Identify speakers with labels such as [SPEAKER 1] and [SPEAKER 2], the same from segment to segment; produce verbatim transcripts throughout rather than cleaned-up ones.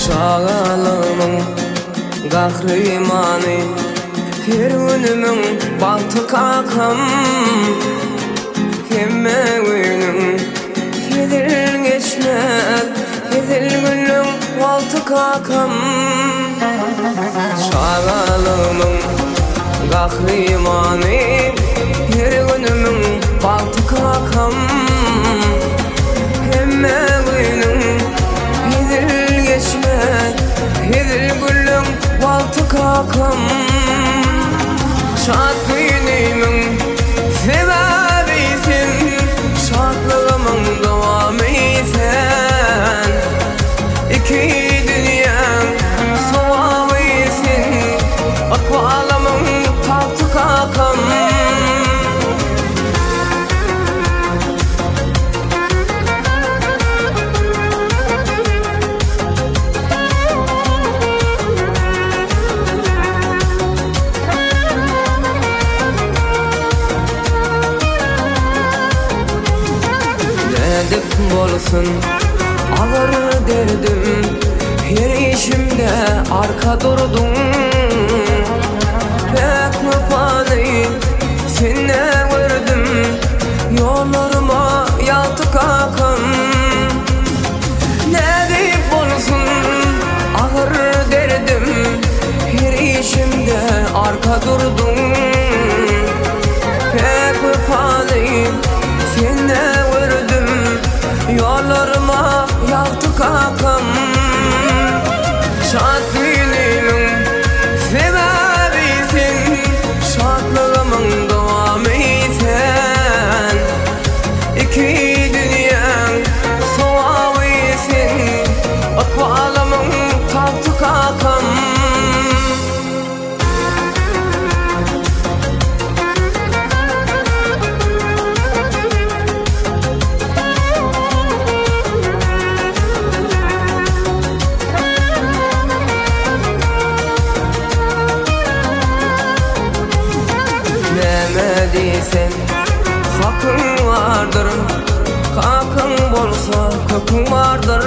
[SPEAKER 1] Şağalımın gahrımanı, her günümün baltı kakam. Kemme günüm yedil geçmez, yedil günüm baltı kakam. Şağalımın gahrımanı, her günümün baltı kakam. Kemme günüm yedil geçmez, yedil günüm baltı kakam. Şad günümün sebebisin, şadlığımın devamıysen. İki dünyanın sevabıysin, akvalımın tahtı kakam. Nedik bolsun ağır derdim, her işimde arka durdum. Pek müpani seni gördüm, yollarıma yaltı kakam. Nedik bolsun ağır derdim, her işimde arka durdum. Pek müpani seni gördüm, yollarıma yaltı kakam. Şad günümün sebebisin, şadlığımın devamıysen. İki dünyanın sevabıysin, akvalımın tahtı kakam. Demediysen hakkın vardır, kakın bolsa kökün vardır.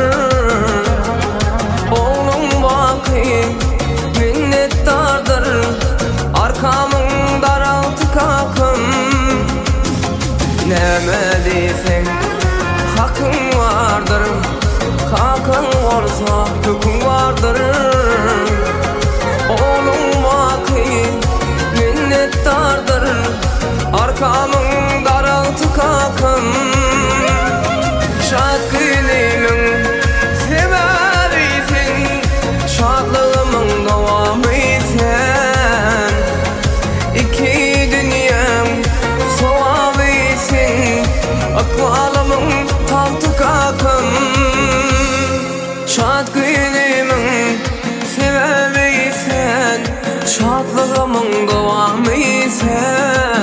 [SPEAKER 1] Oğlum bakayım minnettardır, arkamın daraltı kakım. Demediysen hakkın vardır, kakın bolsa kökün vardır. Oğlum bakayım minnettardır, arkamın daraltı kakım. Şad günümün sebebisin, şadlığımın devamıysen. İki dünyanın sevabıysin, akvalımın tahtı kakım. Şad günümün sebebiysen, şadlığımın devamıysen.